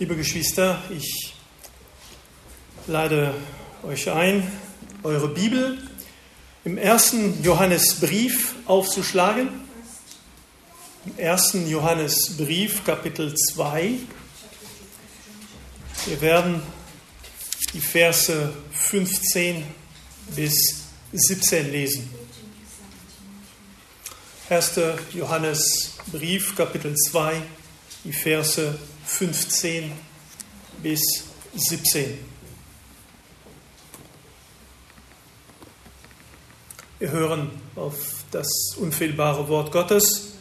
Liebe Geschwister, ich lade euch ein, eure Bibel im 1. Johannesbrief aufzuschlagen. Im 1. Johannesbrief, Kapitel 2. Wir werden die Verse 15 bis 17 lesen. 1. Johannesbrief, Kapitel 2, die Verse 15 bis 17. Wir hören auf das unfehlbare Wort Gottes.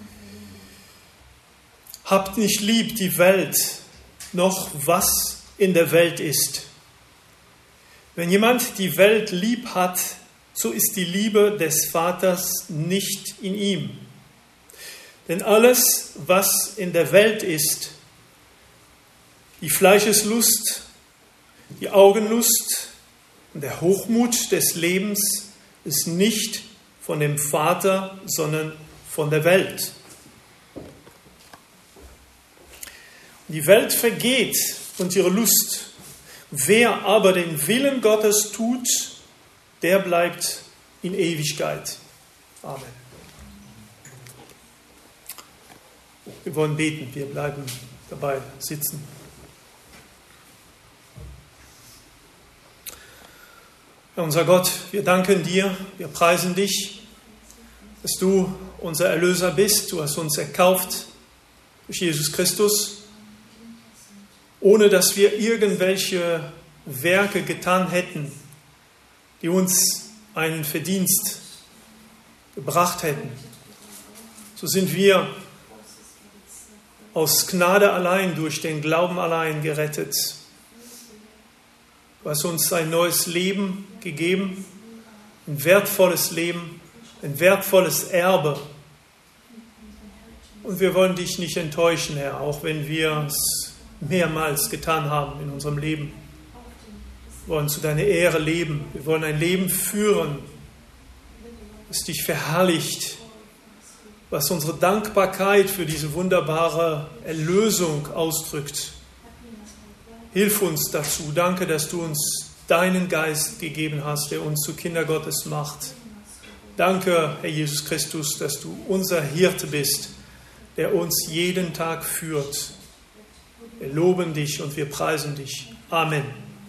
Habt nicht lieb die Welt, noch was in der Welt ist. Wenn jemand die Welt lieb hat, so ist die Liebe des Vaters nicht in ihm. Denn alles, was in der Welt ist, die Fleischeslust, die Augenlust und der Hochmut des Lebens, ist nicht von dem Vater, sondern von der Welt. Die Welt vergeht und ihre Lust. Wer aber den Willen Gottes tut, der bleibt in Ewigkeit. Amen. Wir wollen beten, wir bleiben dabei sitzen. Herr unser Gott, wir danken dir, wir preisen dich, dass du unser Erlöser bist. Du hast uns erkauft durch Jesus Christus, ohne dass wir irgendwelche Werke getan hätten, die uns einen Verdienst gebracht hätten. So sind wir aus Gnade allein, durch den Glauben allein gerettet. Du hast uns ein neues Leben gegeben, ein wertvolles Leben, ein wertvolles Erbe. Und wir wollen dich nicht enttäuschen, Herr, auch wenn wir es mehrmals getan haben in unserem Leben. Wir wollen zu deiner Ehre leben. Wir wollen ein Leben führen, das dich verherrlicht, was unsere Dankbarkeit für diese wunderbare Erlösung ausdrückt. Hilf uns dazu. Danke, dass du uns deinen Geist gegeben hast, der uns zu Kinder Gottes macht. Danke, Herr Jesus Christus, dass du unser Hirte bist, der uns jeden Tag führt. Wir loben dich und wir preisen dich. Amen.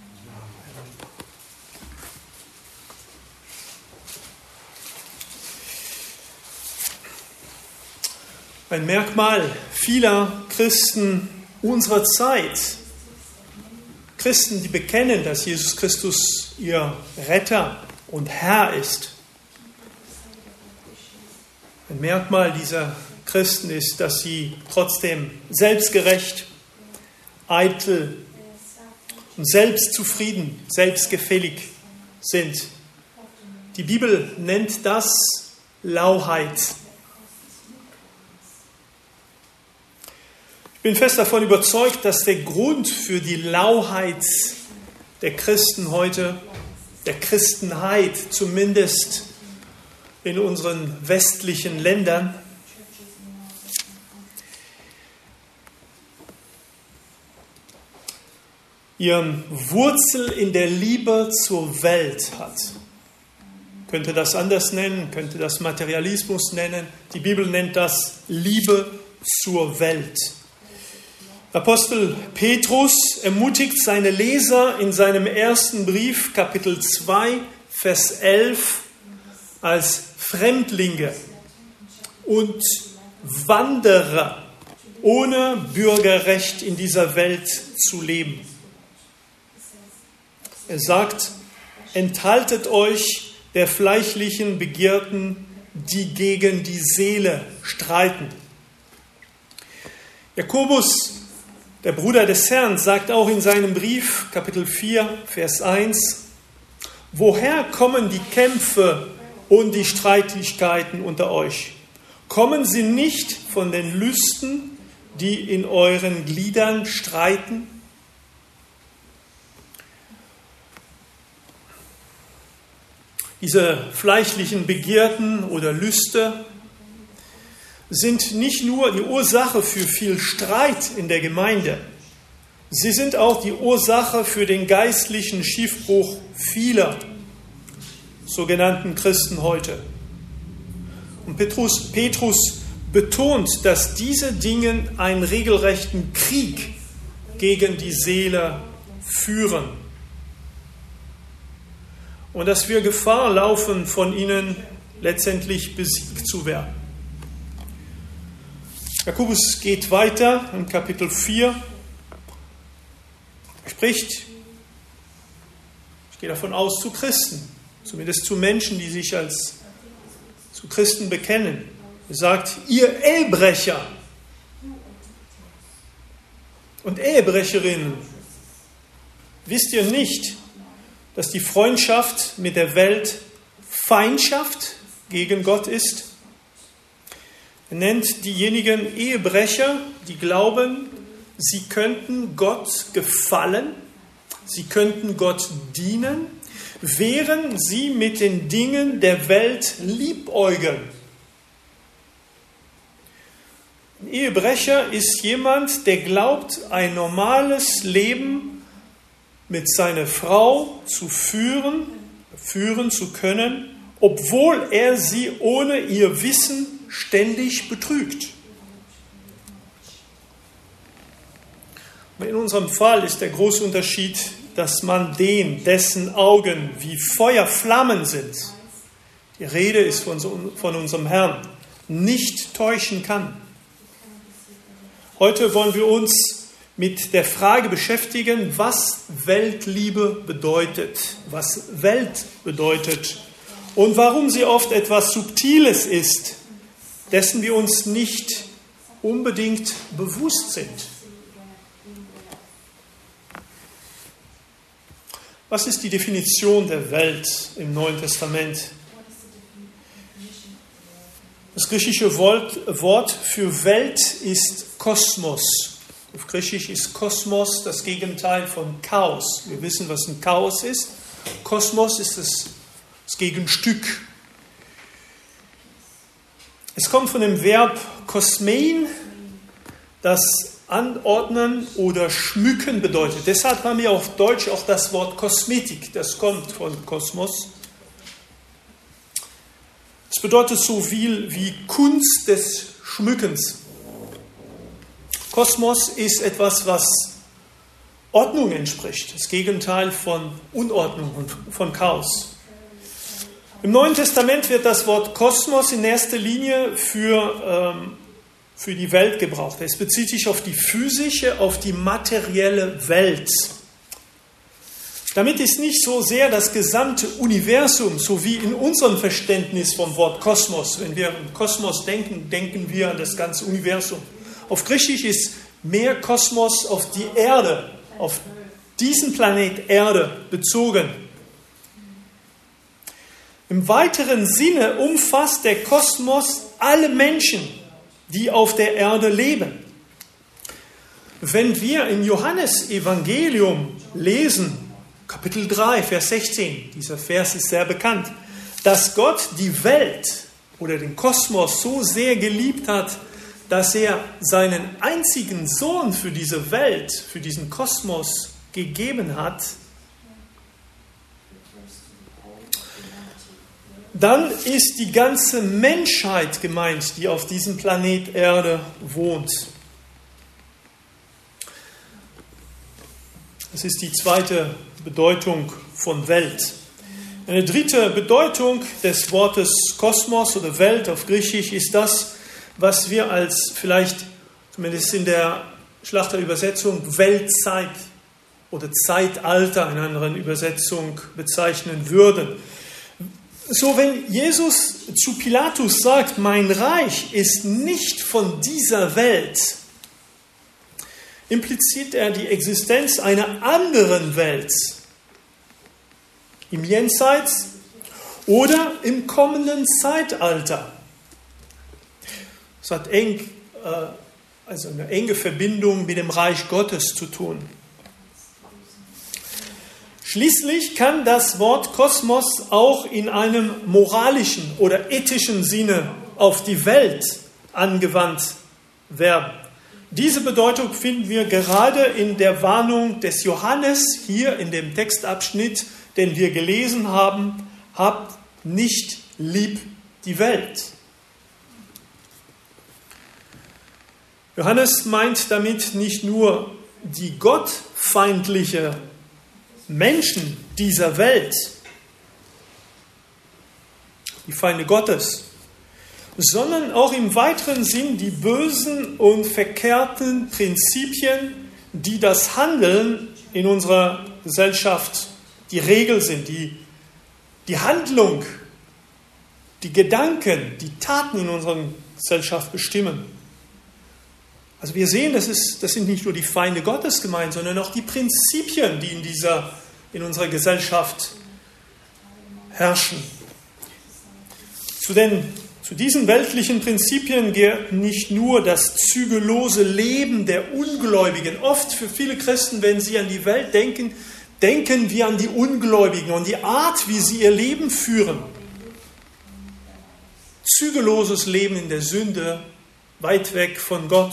Ein Merkmal vieler Christen unserer Zeit, Christen, die bekennen, dass Jesus Christus ihr Retter und Herr ist. Ein Merkmal dieser Christen ist, dass sie trotzdem selbstgerecht, eitel und selbstzufrieden, selbstgefällig sind. Die Bibel nennt das Lauheit. Ich bin fest davon überzeugt, dass der Grund für die Lauheit der Christen heute, der Christenheit zumindest in unseren westlichen Ländern, ihren Wurzel in der Liebe zur Welt hat. Könnte das anders nennen, könnte das Materialismus nennen. Die Bibel nennt das Liebe zur Welt. Apostel Petrus ermutigt seine Leser in seinem ersten Brief, Kapitel 2, Vers 11, als Fremdlinge und Wanderer ohne Bürgerrecht in dieser Welt zu leben. Er sagt, enthaltet euch der fleischlichen Begierden, die gegen die Seele streiten. Jakobus, der Bruder des Herrn, sagt auch in seinem Brief, Kapitel 4, Vers 1, woher kommen die Kämpfe und die Streitigkeiten unter euch? Kommen sie nicht von den Lüsten, die in euren Gliedern streiten? Diese fleischlichen Begierden oder Lüste sind nicht nur die Ursache für viel Streit in der Gemeinde, Sie sind auch die Ursache für den geistlichen Schiffbruch vieler sogenannten Christen heute. Und Petrus betont, dass diese Dinge einen regelrechten Krieg gegen die Seele führen und dass wir Gefahr laufen, von ihnen letztendlich besiegt zu werden. Jakobus geht weiter in Kapitel 4, spricht, ich gehe davon aus, zu Christen, zumindest zu Menschen, die sich als zu Christen bekennen. Er sagt, ihr Ehebrecher und Ehebrecherinnen, wisst ihr nicht, dass die Freundschaft mit der Welt Feindschaft gegen Gott ist? Er nennt diejenigen Ehebrecher, die glauben, sie könnten Gott gefallen, sie könnten Gott dienen, während sie mit den Dingen der Welt liebäugeln. Ein Ehebrecher ist jemand, der glaubt, ein normales Leben mit seiner Frau führen zu können, obwohl er sie ohne ihr Wissen ständig betrügt. In unserem Fall ist der große Unterschied, dass man dessen Augen wie Feuerflammen sind, die Rede ist von unserem Herrn, nicht täuschen kann. Heute wollen wir uns mit der Frage beschäftigen, was Weltliebe bedeutet, was Welt bedeutet und warum sie oft etwas Subtiles ist, dessen wir uns nicht unbedingt bewusst sind. Was ist die Definition der Welt im Neuen Testament? Das griechische Wort für Welt ist Kosmos. Auf Griechisch ist Kosmos das Gegenteil von Chaos. Wir wissen, was ein Chaos ist. Kosmos ist das Gegenstück. Es kommt von dem Verb kosmein, das anordnen oder schmücken bedeutet. Deshalb haben wir auf Deutsch auch das Wort Kosmetik. Das kommt von Kosmos. Es bedeutet so viel wie Kunst des Schmückens. Kosmos ist etwas, was Ordnung entspricht. Das Gegenteil von Unordnung und von Chaos. Im Neuen Testament wird das Wort Kosmos in erster Linie für die Welt gebraucht. Es bezieht sich auf die physische, auf die materielle Welt. Damit ist nicht so sehr das gesamte Universum, so wie in unserem Verständnis vom Wort Kosmos. Wenn wir an Kosmos denken, denken wir an das ganze Universum. Auf Griechisch ist mehr Kosmos auf die Erde, auf diesen Planet Erde bezogen. Im weiteren Sinne umfasst der Kosmos alle Menschen, die auf der Erde leben. Wenn wir im Johannesevangelium lesen, Kapitel 3, Vers 16, dieser Vers ist sehr bekannt, dass Gott die Welt oder den Kosmos so sehr geliebt hat, dass er seinen einzigen Sohn für diese Welt, für diesen Kosmos gegeben hat, dann ist die ganze Menschheit gemeint, die auf diesem Planet Erde wohnt. Das ist die zweite Bedeutung von Welt. Eine dritte Bedeutung des Wortes Kosmos oder Welt auf Griechisch ist das, was wir als vielleicht, zumindest in der Schlachterübersetzung, Weltzeit oder Zeitalter in einer anderen Übersetzung bezeichnen würden. So, wenn Jesus zu Pilatus sagt, mein Reich ist nicht von dieser Welt, impliziert er die Existenz einer anderen Welt im Jenseits oder im kommenden Zeitalter. Das hat eine enge Verbindung mit dem Reich Gottes zu tun. Schließlich kann das Wort Kosmos auch in einem moralischen oder ethischen Sinne auf die Welt angewandt werden. Diese Bedeutung finden wir gerade in der Warnung des Johannes hier in dem Textabschnitt, den wir gelesen haben: Habt nicht lieb die Welt. Johannes meint damit nicht nur die gottfeindliche Menschen dieser Welt, die Feinde Gottes, sondern auch im weiteren Sinn die bösen und verkehrten Prinzipien, die das Handeln in unserer Gesellschaft die Regel sind, die Handlung, die Gedanken, die Taten in unserer Gesellschaft bestimmen. Also wir sehen, das sind nicht nur die Feinde Gottes gemeint, sondern auch die Prinzipien, die in unserer Gesellschaft herrschen. Zu diesen weltlichen Prinzipien gehört nicht nur das zügellose Leben der Ungläubigen. Oft für viele Christen, wenn sie an die Welt denken, denken wir an die Ungläubigen und die Art, wie sie ihr Leben führen. Zügelloses Leben in der Sünde, weit weg von Gott.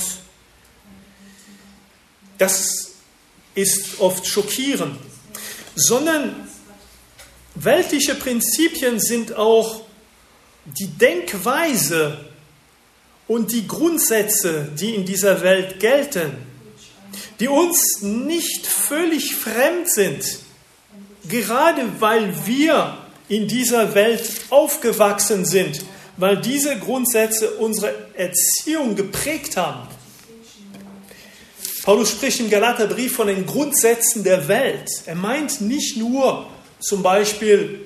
Das ist oft schockierend. Sondern weltliche Prinzipien sind auch die Denkweise und die Grundsätze, die in dieser Welt gelten, die uns nicht völlig fremd sind, gerade weil wir in dieser Welt aufgewachsen sind, weil diese Grundsätze unsere Erziehung geprägt haben. Paulus spricht im Galaterbrief von den Grundsätzen der Welt. Er meint nicht nur zum Beispiel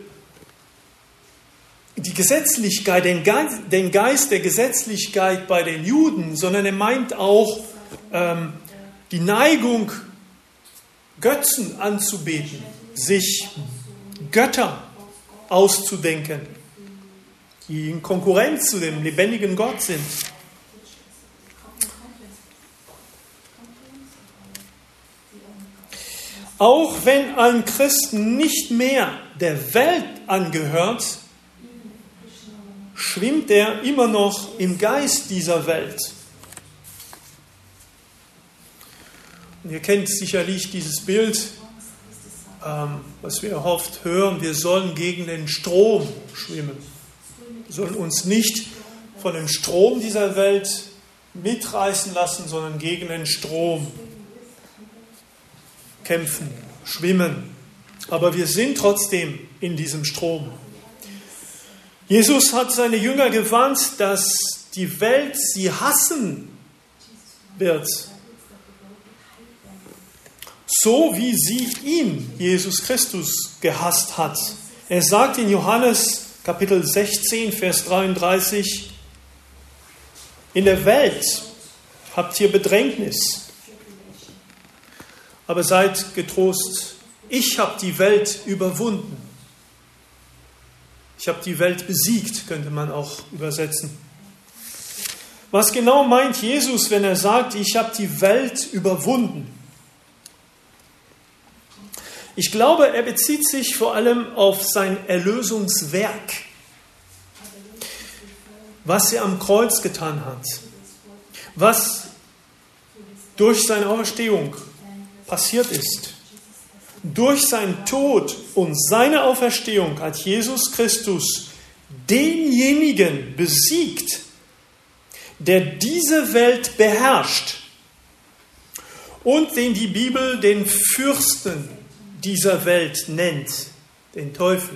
die Gesetzlichkeit, den Geist der Gesetzlichkeit bei den Juden, sondern er meint auch die Neigung, Götzen anzubeten, sich Götter auszudenken, die in Konkurrenz zu dem lebendigen Gott sind. Auch wenn ein Christ nicht mehr der Welt angehört, schwimmt er immer noch im Geist dieser Welt. Und ihr kennt sicherlich dieses Bild, was wir oft hören: Wir sollen gegen den Strom schwimmen. Wir sollen uns nicht von dem Strom dieser Welt mitreißen lassen, sondern gegen den Strom kämpfen, schwimmen. Aber wir sind trotzdem in diesem Strom. Jesus hat seine Jünger gewarnt, dass die Welt sie hassen wird. So wie sie ihn, Jesus Christus, gehasst hat. Er sagt in Johannes Kapitel 16, Vers 33, in der Welt habt ihr Bedrängnis, aber seid getrost, ich habe die Welt überwunden. Ich habe die Welt besiegt, könnte man auch übersetzen. Was genau meint Jesus, wenn er sagt, ich habe die Welt überwunden? Ich glaube, er bezieht sich vor allem auf sein Erlösungswerk, was er am Kreuz getan hat, was durch seine Auferstehung passiert ist. Durch seinen Tod und seine Auferstehung hat Jesus Christus denjenigen besiegt, der diese Welt beherrscht und den die Bibel den Fürsten dieser Welt nennt, den Teufel.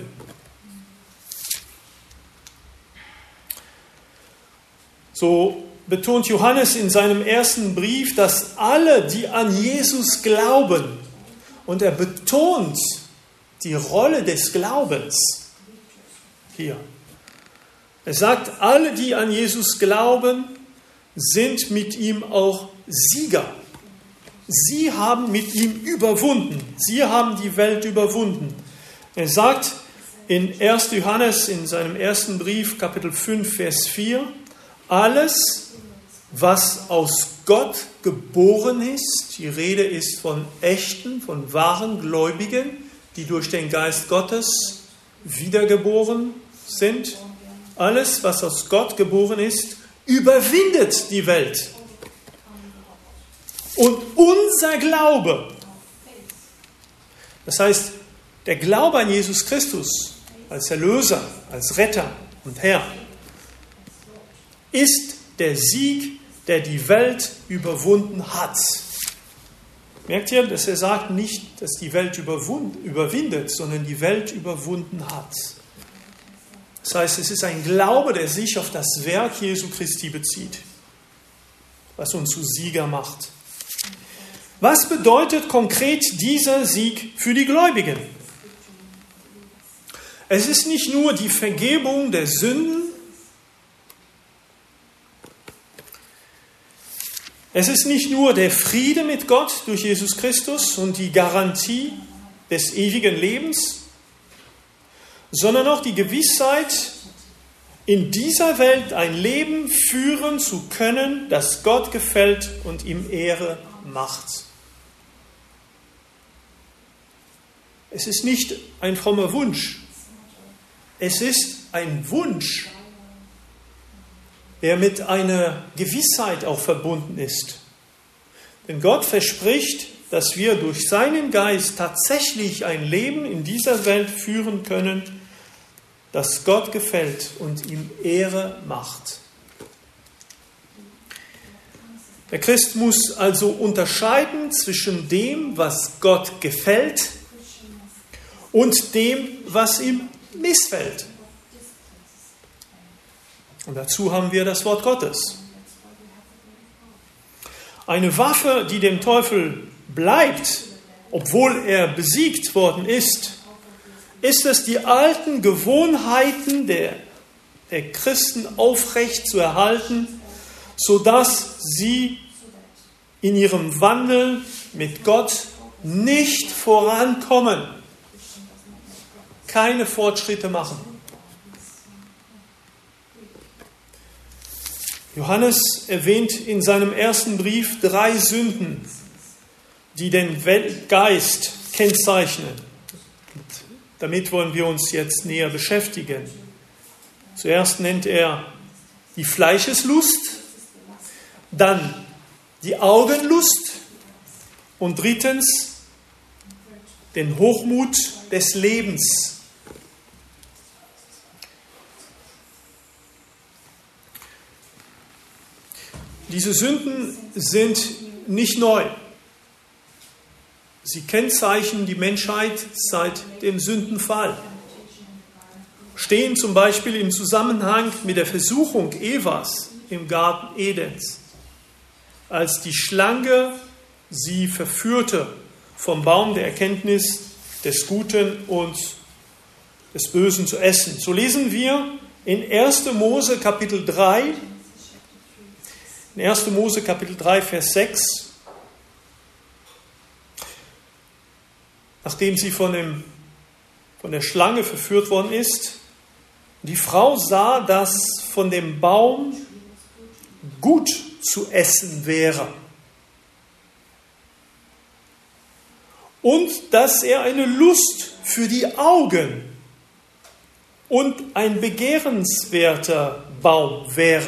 So betont Johannes in seinem ersten Brief, dass alle, die an Jesus glauben, und er betont die Rolle des Glaubens hier. Er sagt, alle, die an Jesus glauben, sind mit ihm auch Sieger. Sie haben mit ihm überwunden. Sie haben die Welt überwunden. Er sagt in 1. Johannes, in seinem ersten Brief, Kapitel 5, Vers 4, alles, was aus Gott geboren ist, die Rede ist von echten, von wahren Gläubigen, die durch den Geist Gottes wiedergeboren sind. Alles, was aus Gott geboren ist, überwindet die Welt. Und unser Glaube, das heißt, der Glaube an Jesus Christus als Erlöser, als Retter und Herr, ist der Sieg, der die Welt überwunden hat. Merkt ihr, dass er sagt nicht, dass die Welt überwindet, sondern die Welt überwunden hat. Das heißt, es ist ein Glaube, der sich auf das Werk Jesu Christi bezieht, was uns zu Sieger macht. Was bedeutet konkret dieser Sieg für die Gläubigen? Es ist nicht nur die Vergebung der Sünden, es ist nicht nur der Friede mit Gott durch Jesus Christus und die Garantie des ewigen Lebens, sondern auch die Gewissheit, in dieser Welt ein Leben führen zu können, das Gott gefällt und ihm Ehre macht. Es ist nicht ein frommer Wunsch, es ist ein Wunsch, der mit einer Gewissheit auch verbunden ist. Denn Gott verspricht, dass wir durch seinen Geist tatsächlich ein Leben in dieser Welt führen können, das Gott gefällt und ihm Ehre macht. Der Christ muss also unterscheiden zwischen dem, was Gott gefällt, und dem, was ihm missfällt. Und dazu haben wir das Wort Gottes. Eine Waffe, die dem Teufel bleibt, obwohl er besiegt worden ist es, die alten Gewohnheiten der Christen aufrecht zu erhalten, sodass sie in ihrem Wandel mit Gott nicht vorankommen, keine Fortschritte machen. Johannes erwähnt in seinem ersten Brief 3 Sünden, die den Geist kennzeichnen. Und damit wollen wir uns jetzt näher beschäftigen. Zuerst nennt er die Fleischeslust, dann die Augenlust und drittens den Hochmut des Lebens. Diese Sünden sind nicht neu. Sie kennzeichnen die Menschheit seit dem Sündenfall. Stehen zum Beispiel im Zusammenhang mit der Versuchung Evas im Garten Edens, als die Schlange sie verführte vom Baum der Erkenntnis des Guten und des Bösen zu essen. So lesen wir in 1. Mose Kapitel 3, in 1. Mose Kapitel 3, Vers 6, nachdem sie von der Schlange verführt worden ist, die Frau sah, dass von dem Baum gut zu essen wäre und dass er eine Lust für die Augen und ein begehrenswerter Baum wäre,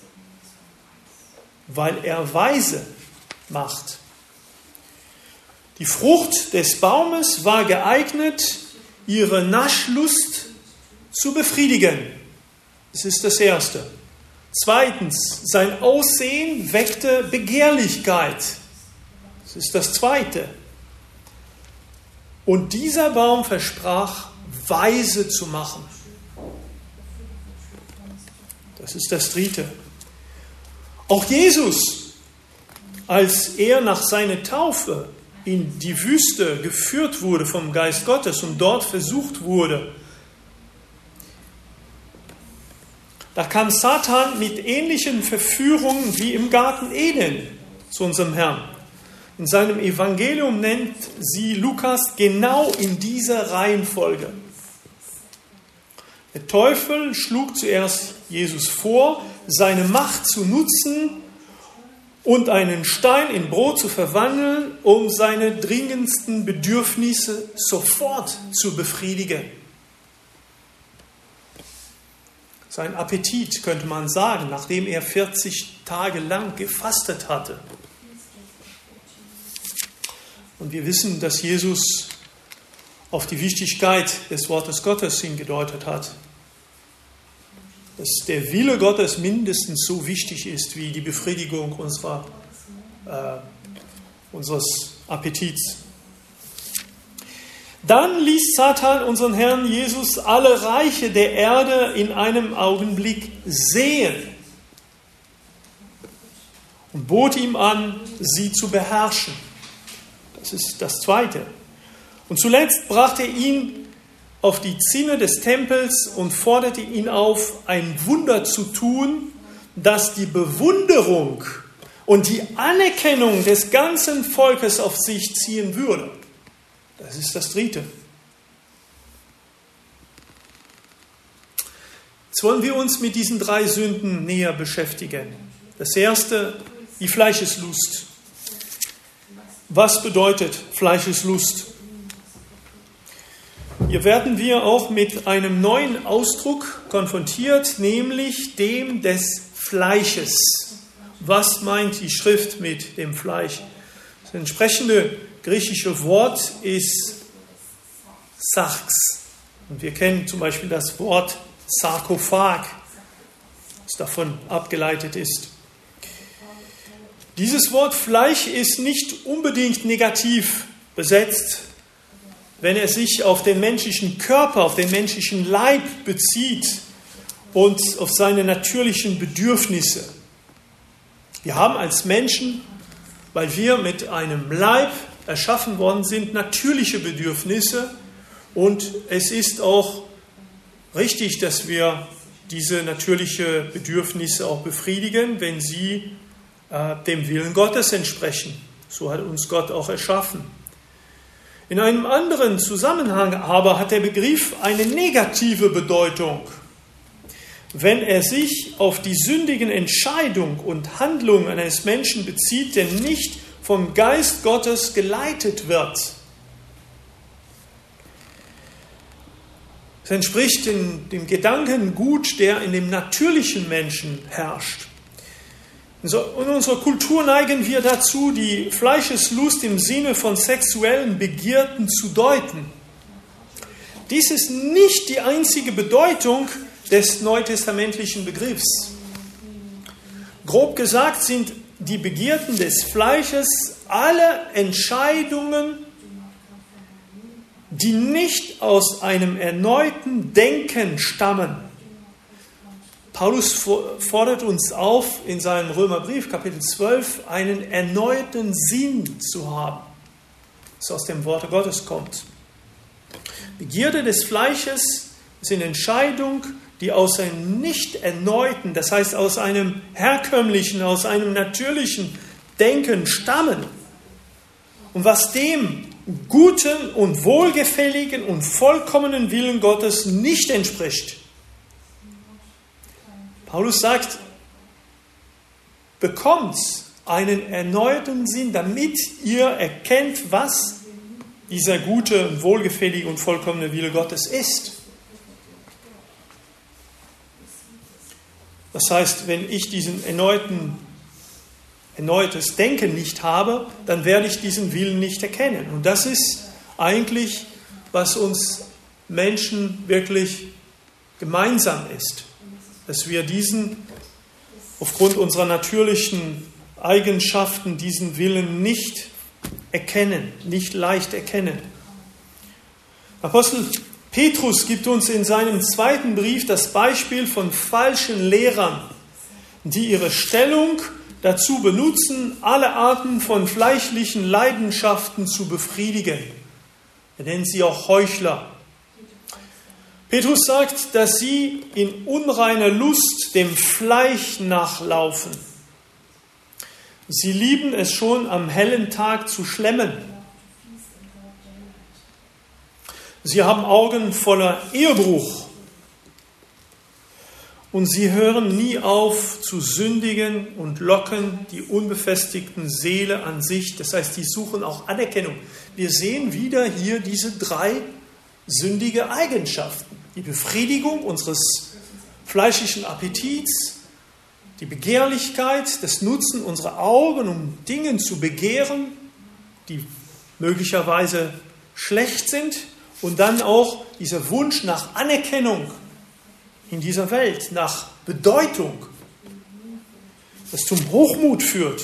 weil er weise macht. Die Frucht des Baumes war geeignet, ihre Naschlust zu befriedigen. Das ist das Erste. Zweitens, sein Aussehen weckte Begehrlichkeit. Das ist das Zweite. Und dieser Baum versprach, weise zu machen. Das ist das Dritte. Auch Jesus, als er nach seiner Taufe in die Wüste geführt wurde vom Geist Gottes und dort versucht wurde, da kam Satan mit ähnlichen Verführungen wie im Garten Eden zu unserem Herrn. In seinem Evangelium nennt sie Lukas genau in dieser Reihenfolge. Der Teufel schlug zuerst Jesus vor, seine Macht zu nutzen und einen Stein in Brot zu verwandeln, um seine dringendsten Bedürfnisse sofort zu befriedigen. Sein Appetit, könnte man sagen, nachdem er 40 Tage lang gefastet hatte. Und wir wissen, dass Jesus auf die Wichtigkeit des Wortes Gottes hingedeutet hat. Dass der Wille Gottes mindestens so wichtig ist wie die Befriedigung unseres Appetits. Dann ließ Satan unseren Herrn Jesus alle Reiche der Erde in einem Augenblick sehen und bot ihm an, sie zu beherrschen. Das ist das Zweite. Und zuletzt brachte er ihn auf die Zinne des Tempels und forderte ihn auf, ein Wunder zu tun, das die Bewunderung und die Anerkennung des ganzen Volkes auf sich ziehen würde. Das ist das Dritte. Jetzt wollen wir uns mit diesen 3 Sünden näher beschäftigen. Das erste, die Fleischeslust. Was bedeutet Fleischeslust? Hier werden wir auch mit einem neuen Ausdruck konfrontiert, nämlich dem des Fleisches. Was meint die Schrift mit dem Fleisch? Das entsprechende griechische Wort ist Sarx. Und wir kennen zum Beispiel das Wort Sarkophag, das davon abgeleitet ist. Dieses Wort Fleisch ist nicht unbedingt negativ besetzt, wenn er sich auf den menschlichen Körper, auf den menschlichen Leib bezieht und auf seine natürlichen Bedürfnisse. Wir haben als Menschen, weil wir mit einem Leib erschaffen worden sind, natürliche Bedürfnisse, und es ist auch richtig, dass wir diese natürlichen Bedürfnisse auch befriedigen, wenn sie dem Willen Gottes entsprechen. So hat uns Gott auch erschaffen. In einem anderen Zusammenhang aber hat der Begriff eine negative Bedeutung, wenn er sich auf die sündigen Entscheidungen und Handlungen eines Menschen bezieht, der nicht vom Geist Gottes geleitet wird. Es entspricht dem Gedankengut, der in dem natürlichen Menschen herrscht. In unserer Kultur neigen wir dazu, die Fleischeslust im Sinne von sexuellen Begierden zu deuten. Dies ist nicht die einzige Bedeutung des neutestamentlichen Begriffs. Grob gesagt sind die Begierden des Fleisches alle Entscheidungen, die nicht aus einem erneuten Denken stammen. Paulus fordert uns auf, in seinem Römerbrief, Kapitel 12, einen erneuten Sinn zu haben, das aus dem Worte Gottes kommt. Begierde des Fleisches sind Entscheidungen, die aus einem nicht erneuten, das heißt aus einem herkömmlichen, aus einem natürlichen Denken stammen. Und was dem guten und wohlgefälligen und vollkommenen Willen Gottes nicht entspricht. Paulus sagt, bekommt einen erneuten Sinn, damit ihr erkennt, was dieser gute, wohlgefällige und vollkommene Wille Gottes ist. Das heißt, wenn ich diesen erneutes Denken nicht habe, dann werde ich diesen Willen nicht erkennen. Und das ist eigentlich, was uns Menschen wirklich gemeinsam ist. Dass wir diesen, aufgrund unserer natürlichen Eigenschaften, diesen Willen nicht erkennen, nicht leicht erkennen. Apostel Petrus gibt uns in seinem 2. Brief das Beispiel von falschen Lehrern, die ihre Stellung dazu benutzen, alle Arten von fleischlichen Leidenschaften zu befriedigen. Er nennt sie auch Heuchler. Petrus sagt, dass sie in unreiner Lust dem Fleisch nachlaufen. Sie lieben es schon am hellen Tag zu schlemmen. Sie haben Augen voller Ehebruch. Und sie hören nie auf zu sündigen und locken die unbefestigten Seele an sich. Das heißt, die suchen auch Anerkennung. Wir sehen wieder hier diese 3 sündige Eigenschaften. Die Befriedigung unseres fleischlichen Appetits, die Begehrlichkeit, das Nutzen unserer Augen, um Dinge zu begehren, die möglicherweise schlecht sind und dann auch dieser Wunsch nach Anerkennung in dieser Welt, nach Bedeutung, das zum Hochmut führt.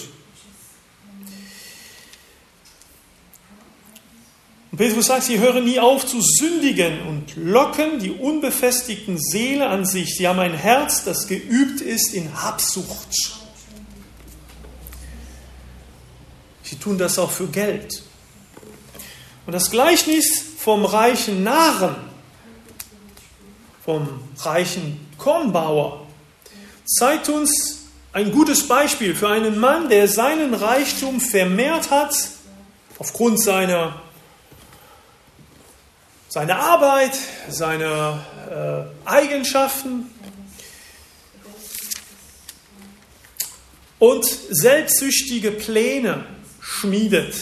Und Petrus sagt, sie hören nie auf zu sündigen und locken die unbefestigten Seele an sich. Sie haben ein Herz, das geübt ist in Habsucht. Sie tun das auch für Geld. Und das Gleichnis vom reichen Narren, vom reichen Kornbauer, zeigt uns ein gutes Beispiel für einen Mann, der seinen Reichtum vermehrt hat aufgrund seiner Arbeit, seiner Eigenschaften und selbstsüchtige Pläne schmiedet.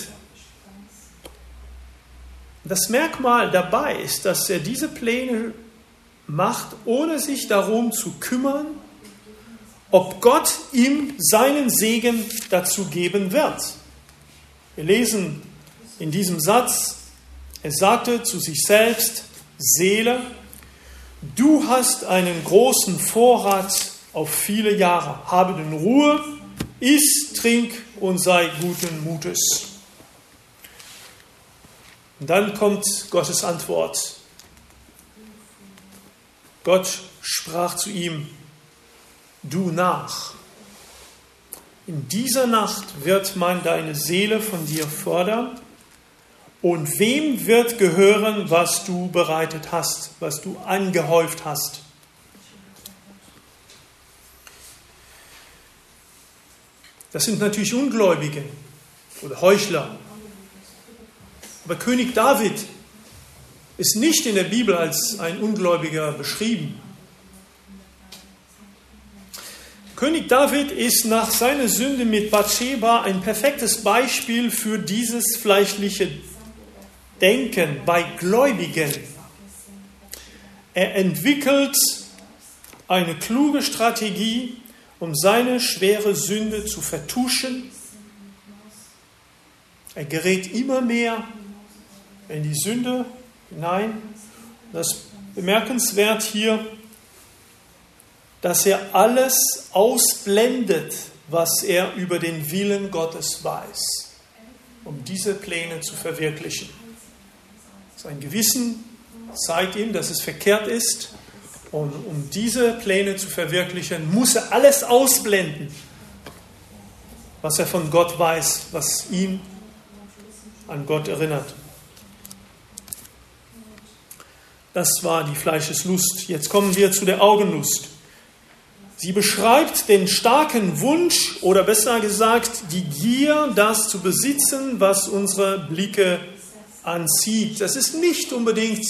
Das Merkmal dabei ist, dass er diese Pläne macht, ohne sich darum zu kümmern, ob Gott ihm seinen Segen dazu geben wird. Wir lesen in diesem Satz, er sagte zu sich selbst, Seele, du hast einen großen Vorrat auf viele Jahre. Habe denn Ruhe, iss, trink und sei guten Mutes. Und dann kommt Gottes Antwort. Gott sprach zu ihm, du nach. In dieser Nacht wird man deine Seele von dir fordern. Und wem wird gehören, was du bereitet hast, was du angehäuft hast? Das sind natürlich Ungläubige oder Heuchler. Aber König David ist nicht in der Bibel als ein Ungläubiger beschrieben. König David ist nach seiner Sünde mit Bathscheba ein perfektes Beispiel für dieses fleischliche Denken bei Gläubigen. Er entwickelt eine kluge Strategie, um seine schwere Sünde zu vertuschen. Er gerät immer mehr in die Sünde hinein. Das ist bemerkenswert hier, dass er alles ausblendet, was er über den Willen Gottes weiß, um diese Pläne zu verwirklichen. Sein Gewissen zeigt ihm, dass es verkehrt ist. Und um diese Pläne zu verwirklichen, muss er alles ausblenden, was er von Gott weiß, was ihn an Gott erinnert. Das war die Fleischeslust. Jetzt kommen wir zu der Augenlust. Sie beschreibt den starken Wunsch oder besser gesagt die Gier, das zu besitzen, was unsere Blicke anzieht. Das ist nicht unbedingt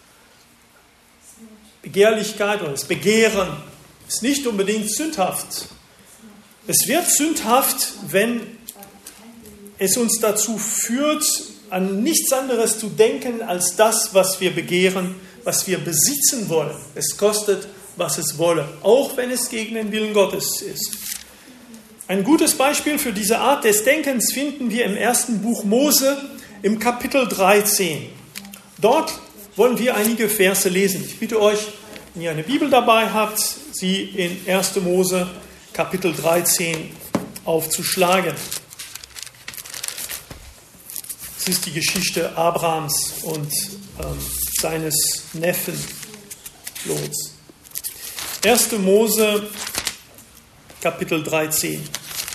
Begehrlichkeit oder das Begehren, ist nicht unbedingt sündhaft. Es wird sündhaft, wenn es uns dazu führt, an nichts anderes zu denken als das, was wir begehren, was wir besitzen wollen. Es kostet, was es wolle, auch wenn es gegen den Willen Gottes ist. Ein gutes Beispiel für diese Art des Denkens finden wir im ersten Buch Mose im Kapitel 13. Dort wollen wir einige Verse lesen. Ich bitte euch, wenn ihr eine Bibel dabei habt, sie in 1. Mose Kapitel 13 aufzuschlagen. Es ist die Geschichte Abrahams und seines Neffen Lots. 1. Mose Kapitel 13.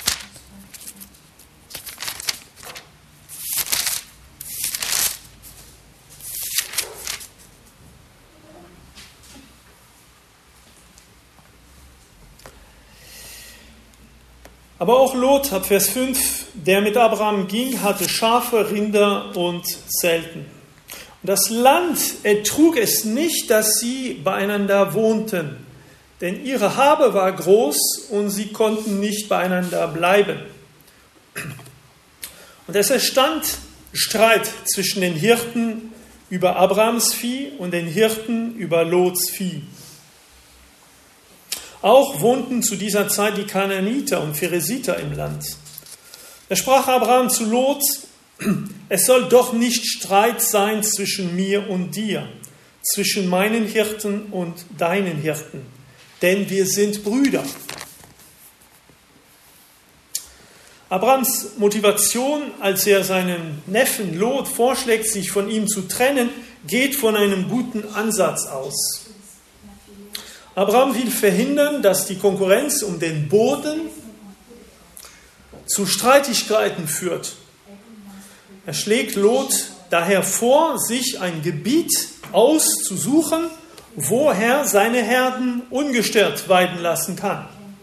Aber auch Lot, ab Vers 5, der mit Abraham ging, hatte Schafe, Rinder und Zelten. Und das Land ertrug es nicht, dass sie beieinander wohnten, denn ihre Habe war groß und sie konnten nicht beieinander bleiben. Und es entstand Streit zwischen den Hirten über Abrahams Vieh und den Hirten über Lots Vieh. Auch wohnten zu dieser Zeit die Kanaaniter und Pheresiter im Land. Da sprach Abraham zu Lot: es soll doch nicht Streit sein zwischen mir und dir, zwischen meinen Hirten und deinen Hirten, denn wir sind Brüder. Abrahams Motivation, als er seinen Neffen Lot vorschlägt, sich von ihm zu trennen, geht von einem guten Ansatz aus. Abraham will verhindern, dass die Konkurrenz um den Boden zu Streitigkeiten führt. Er schlägt Lot daher vor, sich ein Gebiet auszusuchen, wo er seine Herden ungestört weiden lassen kann.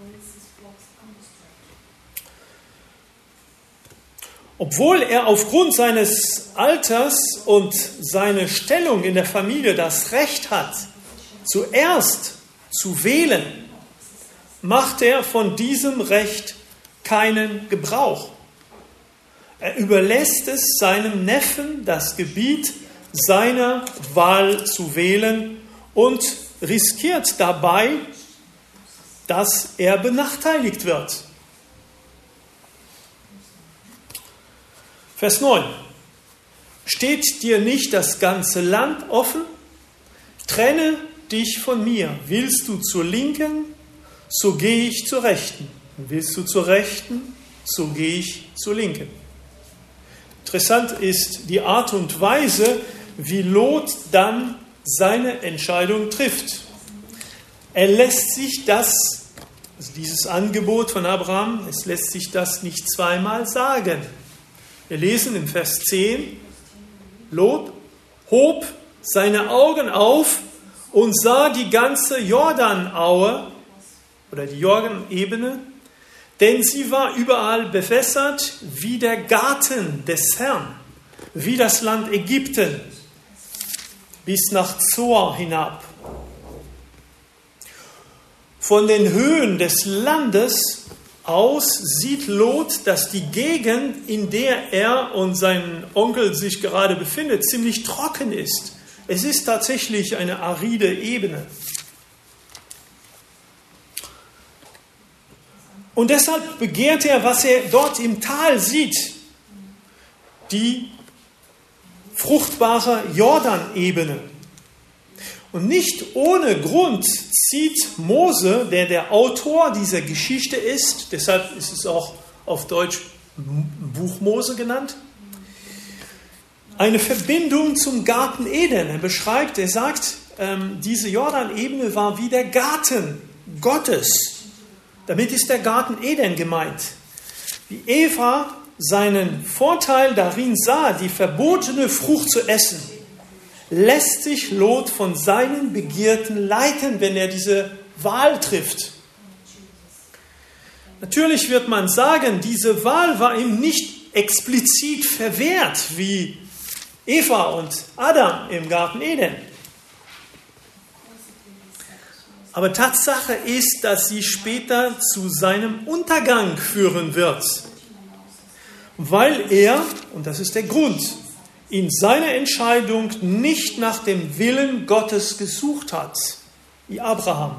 Obwohl er aufgrund seines Alters und seiner Stellung in der Familie das Recht hat, zuerst zu wählen, macht er von diesem Recht keinen Gebrauch. Er überlässt es seinem Neffen, das Gebiet seiner Wahl zu wählen und riskiert dabei, dass er benachteiligt wird. Vers 9. Steht dir nicht das ganze Land offen? Trenne dich von mir. Willst du zur Linken, so gehe ich zur Rechten. Willst du zur Rechten, so gehe ich zur Linken. Interessant ist die Art und Weise, wie Lot dann seine Entscheidung trifft. Er lässt sich dieses Angebot von Abraham, es lässt sich das nicht zweimal sagen. Wir lesen im Vers 10, Lot hob seine Augen auf und sah die ganze Jordanaue oder die Jordanebene, denn sie war überall bewässert wie der Garten des Herrn, wie das Land Ägypten, bis nach Zoar hinab. Von den Höhen des Landes aus sieht Lot, dass die Gegend, in der er und sein Onkel sich gerade befindet, ziemlich trocken ist. Es ist tatsächlich eine aride Ebene. Und deshalb begehrt er, was er dort im Tal sieht, die fruchtbare Jordanebene. Und nicht ohne Grund zieht Mose, der der Autor dieser Geschichte ist, deshalb ist es auch auf Deutsch Buch Mose genannt, eine Verbindung zum Garten Eden. Er sagt, diese Jordanebene war wie der Garten Gottes. Damit ist der Garten Eden gemeint. Wie Eva seinen Vorteil darin sah, die verbotene Frucht zu essen, lässt sich Lot von seinen Begierden leiten, wenn er diese Wahl trifft. Natürlich wird man sagen, diese Wahl war ihm nicht explizit verwehrt, wie Eva und Adam im Garten Eden. Aber Tatsache ist, dass sie später zu seinem Untergang führen wird, weil er, und das ist der Grund, in seiner Entscheidung nicht nach dem Willen Gottes gesucht hat, wie Abraham.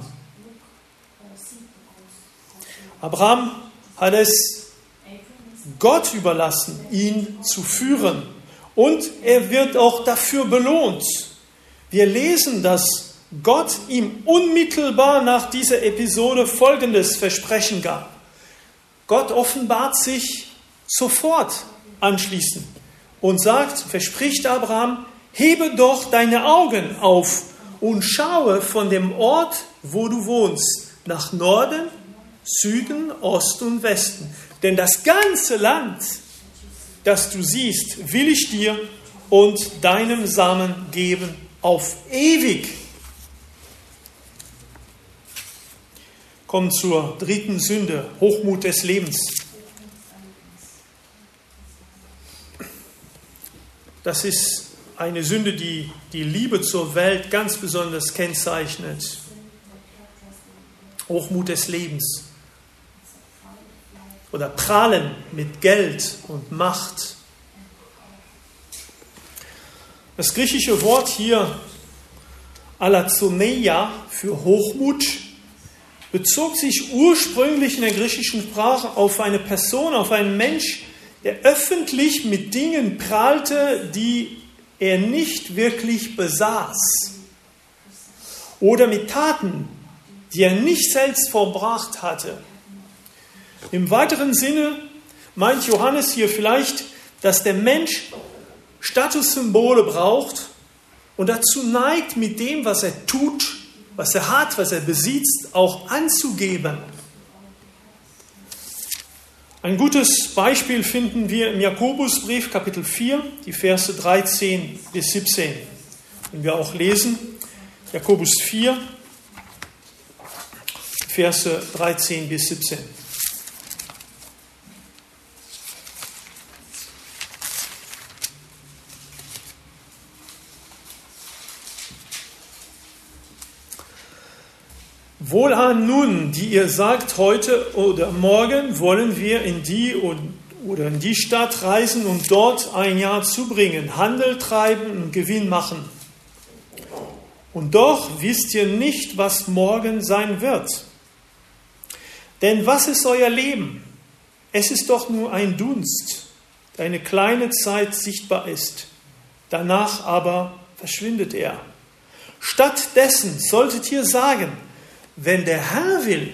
Abraham hat es Gott überlassen, ihn zu führen. Und er wird auch dafür belohnt. Wir lesen, dass Gott ihm unmittelbar nach dieser Episode folgendes Versprechen gab. Gott offenbart sich sofort anschließend und verspricht Abraham, hebe doch deine Augen auf und schaue von dem Ort, wo du wohnst, nach Norden, Süden, Osten und Westen. Denn das ganze Land, das du siehst, will ich dir und deinem Samen geben auf ewig. Kommen zur dritten Sünde, Hochmut des Lebens. Das ist eine Sünde, die die Liebe zur Welt ganz besonders kennzeichnet. Hochmut des Lebens. Oder Prahlen mit Geld und Macht. Das griechische Wort hier, alazoneia, für Hochmut, bezog sich ursprünglich in der griechischen Sprache auf eine Person, auf einen Mensch, der öffentlich mit Dingen prahlte, die er nicht wirklich besaß, oder mit Taten, die er nicht selbst vollbracht hatte. Im weiteren Sinne meint Johannes hier vielleicht, dass der Mensch Statussymbole braucht und dazu neigt, mit dem, was er tut, was er hat, was er besitzt, auch anzugeben. Ein gutes Beispiel finden wir im Jakobusbrief, Kapitel 4, die Verse 13 bis 17. Wenn wir auch lesen, Jakobus 4, Verse 13 bis 17. Wohlan nun, die ihr sagt, heute oder morgen wollen wir in die oder in die Stadt reisen und dort ein Jahr zubringen, Handel treiben und Gewinn machen. Und doch wisst ihr nicht, was morgen sein wird. Denn was ist euer Leben? Es ist doch nur ein Dunst, der eine kleine Zeit sichtbar ist. Danach aber verschwindet er. Stattdessen solltet ihr sagen, wenn der Herr will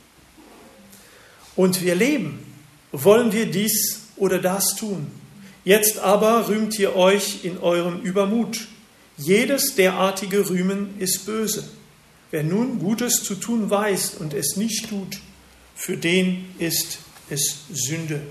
und wir leben, wollen wir dies oder das tun. Jetzt aber rühmt ihr euch in eurem Übermut. Jedes derartige Rühmen ist böse. Wer nun Gutes zu tun weiß und es nicht tut, für den ist es Sünde.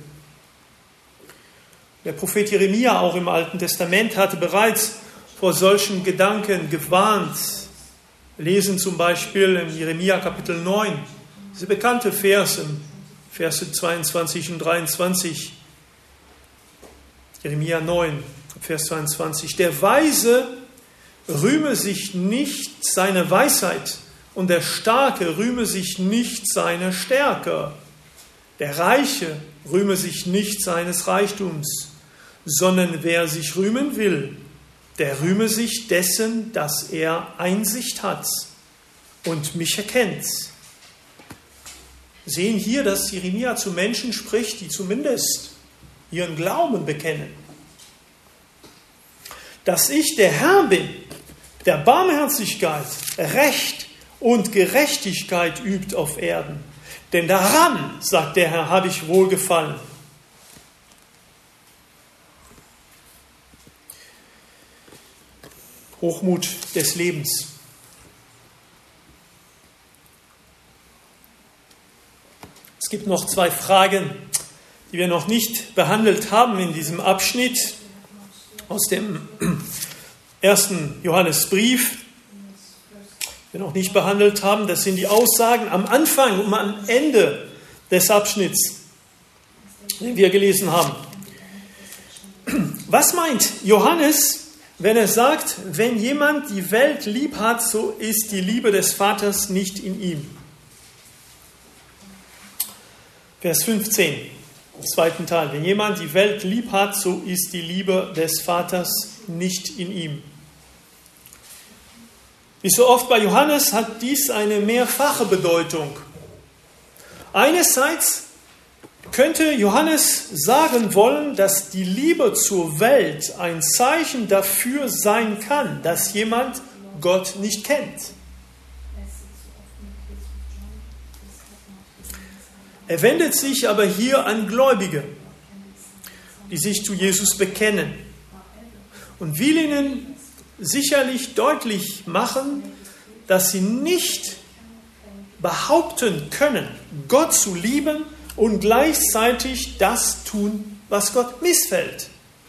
Der Prophet Jeremia auch im Alten Testament hatte bereits vor solchen Gedanken gewarnt. Wir lesen zum Beispiel in Jeremia Kapitel 9, diese bekannte Verse 22 und 23. Jeremia 9, Vers 22. Der Weise rühme sich nicht seine Weisheit und der Starke rühme sich nicht seine Stärke. Der Reiche rühme sich nicht seines Reichtums, sondern wer sich rühmen will, der rühme sich dessen, dass er Einsicht hat und mich erkennt. Wir sehen hier, dass Jeremia zu Menschen spricht, die zumindest ihren Glauben bekennen. Dass ich der Herr bin, der Barmherzigkeit, Recht und Gerechtigkeit übt auf Erden. Denn daran, sagt der Herr, habe ich wohlgefallen. Hochmut des Lebens. Es gibt noch 2 Fragen, die wir noch nicht behandelt haben in diesem Abschnitt aus dem 1. Johannesbrief. Wir noch nicht behandelt haben, das sind die Aussagen am Anfang und am Ende des Abschnitts, den wir gelesen haben. Was meint Johannes, wenn er sagt, wenn jemand die Welt lieb hat, so ist die Liebe des Vaters nicht in ihm? Vers 15, im 2. Teil. Wenn jemand die Welt lieb hat, so ist die Liebe des Vaters nicht in ihm. Wie so oft bei Johannes hat dies eine mehrfache Bedeutung. Einerseits könnte Johannes sagen wollen, dass die Liebe zur Welt ein Zeichen dafür sein kann, dass jemand Gott nicht kennt. Er wendet sich aber hier an Gläubige, die sich zu Jesus bekennen, und will ihnen sicherlich deutlich machen, dass sie nicht behaupten können, Gott zu lieben und gleichzeitig das tun, was Gott missfällt.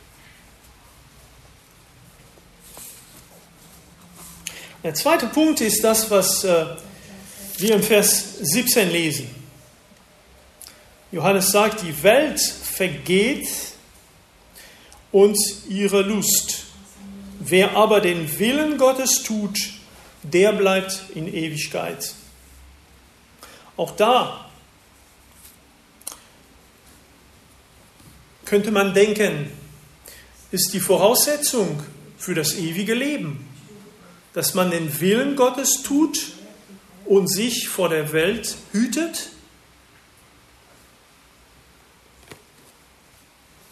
Der zweite Punkt ist das, was wir im Vers 17 lesen. Johannes sagt, die Welt vergeht und ihre Lust. Wer aber den Willen Gottes tut, der bleibt in Ewigkeit. Auch da könnte man denken, ist die Voraussetzung für das ewige Leben, dass man den Willen Gottes tut und sich vor der Welt hütet?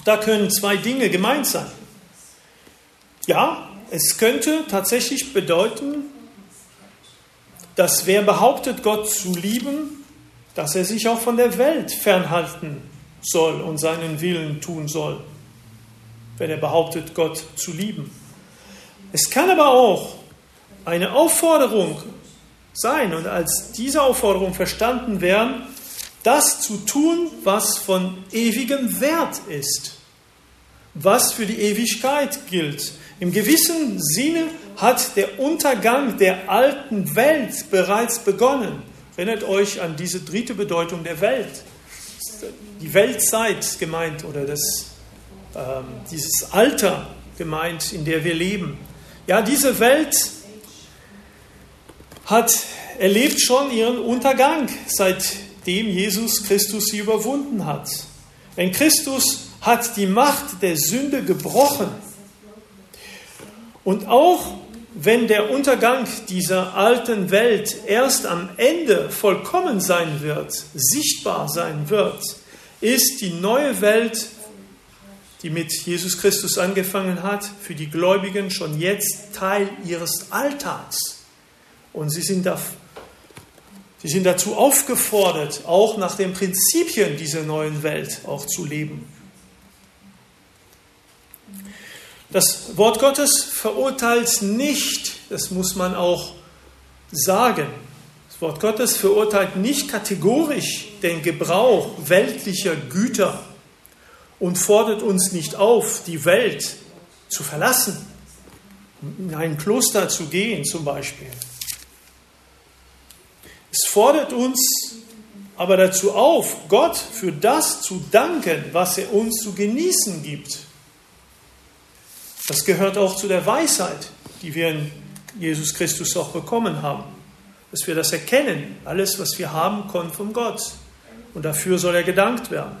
da können zwei Dinge gemeint sein. Ja, es könnte tatsächlich bedeuten, dass wer behauptet, Gott zu lieben, dass er sich auch von der Welt fernhalten soll und seinen Willen tun soll, wenn er behauptet, Gott zu lieben. Es kann aber auch eine Aufforderung sein und als diese Aufforderung verstanden werden, das zu tun, was von ewigem Wert ist, was für die Ewigkeit gilt. Im gewissen Sinne hat der Untergang der alten Welt bereits begonnen. Erinnert euch an diese dritte Bedeutung der Welt. Die Weltzeit gemeint oder dieses Alter gemeint, in der wir leben. Ja, diese Welt erlebt schon ihren Untergang, seitdem Jesus Christus sie überwunden hat. Denn Christus hat die Macht der Sünde gebrochen. Und auch wenn der Untergang dieser alten Welt erst am Ende vollkommen sein wird, sichtbar sein wird, ist die neue Welt, die mit Jesus Christus angefangen hat, für die Gläubigen schon jetzt Teil ihres Alltags. Und sie sind dazu aufgefordert, auch nach den Prinzipien dieser neuen Welt auch zu leben. Das Wort Gottes verurteilt nicht, das muss man auch sagen, das Wort Gottes verurteilt nicht kategorisch den Gebrauch weltlicher Güter und fordert uns nicht auf, die Welt zu verlassen, in ein Kloster zu gehen zum Beispiel. Es fordert uns aber dazu auf, Gott für das zu danken, was er uns zu genießen gibt. Das gehört auch zu der Weisheit, die wir in Jesus Christus auch bekommen haben. Dass wir das erkennen. Alles, was wir haben, kommt von Gott. Und dafür soll er gedankt werden.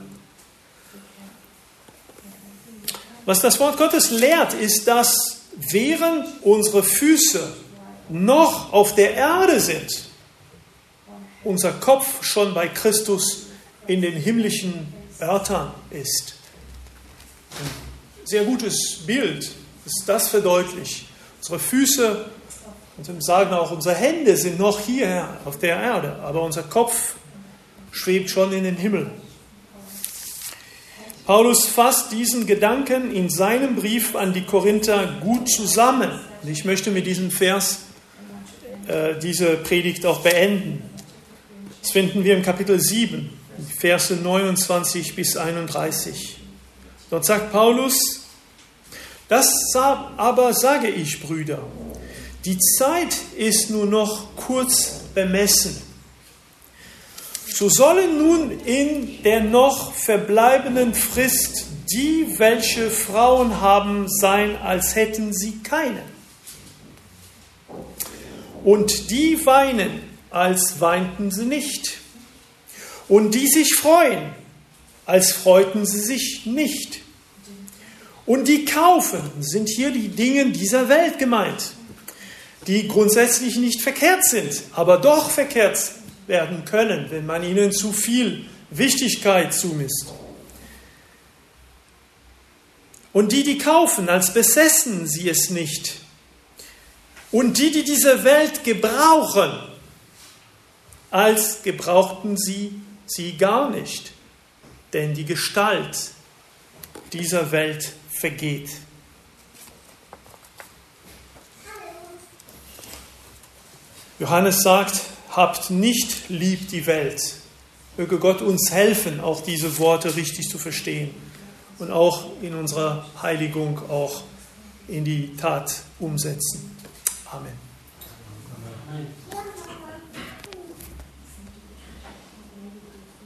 Was das Wort Gottes lehrt, ist, dass während unsere Füße noch auf der Erde sind, unser Kopf schon bei Christus in den himmlischen Örtern ist. Ein sehr gutes Bild, das verdeutlicht. Unsere Füße, und wir sagen auch, unsere Hände sind noch hier auf der Erde, aber unser Kopf schwebt schon in den Himmel. Paulus fasst diesen Gedanken in seinem Brief an die Korinther gut zusammen. Und ich möchte mit diesem Vers diese Predigt auch beenden. Das finden wir im Kapitel 7, Verse 29 bis 31. Dort sagt Paulus: Das aber sage ich, Brüder, die Zeit ist nur noch kurz bemessen. So sollen nun in der noch verbleibenden Frist die, welche Frauen haben, sein, als hätten sie keine. Und die weinen, als weinten sie nicht. Und die sich freuen, als freuten sie sich nicht. Und die kaufen, sind hier die Dinge dieser Welt gemeint, die grundsätzlich nicht verkehrt sind, aber doch verkehrt werden können, wenn man ihnen zu viel Wichtigkeit zumisst. Und die kaufen, als besessen sie es nicht. Und die diese Welt gebrauchen, als gebrauchten sie gar nicht. Denn die Gestalt dieser Welt vergeht. Johannes sagt, habt nicht lieb die Welt. Möge Gott uns helfen, auch diese Worte richtig zu verstehen und auch in unserer Heiligung auch in die Tat umsetzen. Amen.